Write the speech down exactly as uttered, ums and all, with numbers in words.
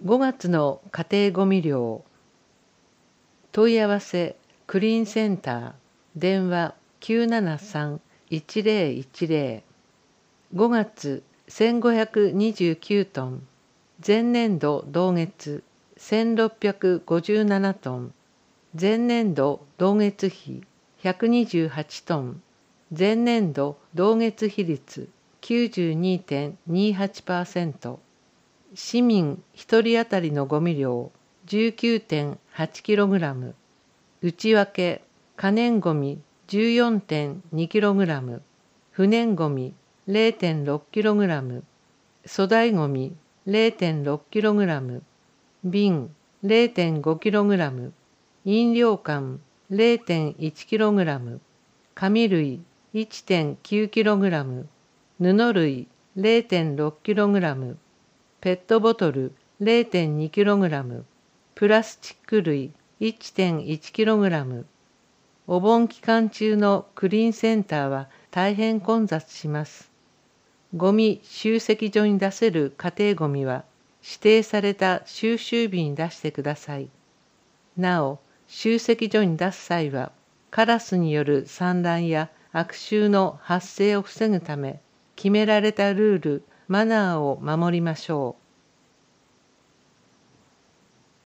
ごがつの家庭ごみ量。問い合わせクリーンセンター電話 きゅうななさん いちゼロいちゼロ。ごがつせんごひゃくにじゅうきゅうトン、前年度同月せんろっぴゃくごじゅうななトン、前年度同月比ひゃくにじゅうはちトン、前年度同月比率 きゅうじゅうにてんにはちパーセント。市民ひとり当たりのゴミ量 じゅうきゅうてんはちキログラム、内訳可燃ゴミ じゅうよんてんにキログラム、不燃ゴミ れいてんろくキログラム、粗大ゴミ れいてんろくキログラム、瓶 れいてんごキログラム、飲料缶 れいてんいちキログラム、紙類 いちてんきゅうキログラム、布類 れいてんろくキログラム、ペットボトル れいてんにキログラム、プラスチック類 いってんいちキログラム。お盆期間中のクリーンセンターは大変混雑します。ゴミ集積所に出せる家庭ゴミは指定された収集日に出してください。なお、集積所に出す際は、カラスによる産卵や悪臭の発生を防ぐため、決められたルール、マナーを守りましょう。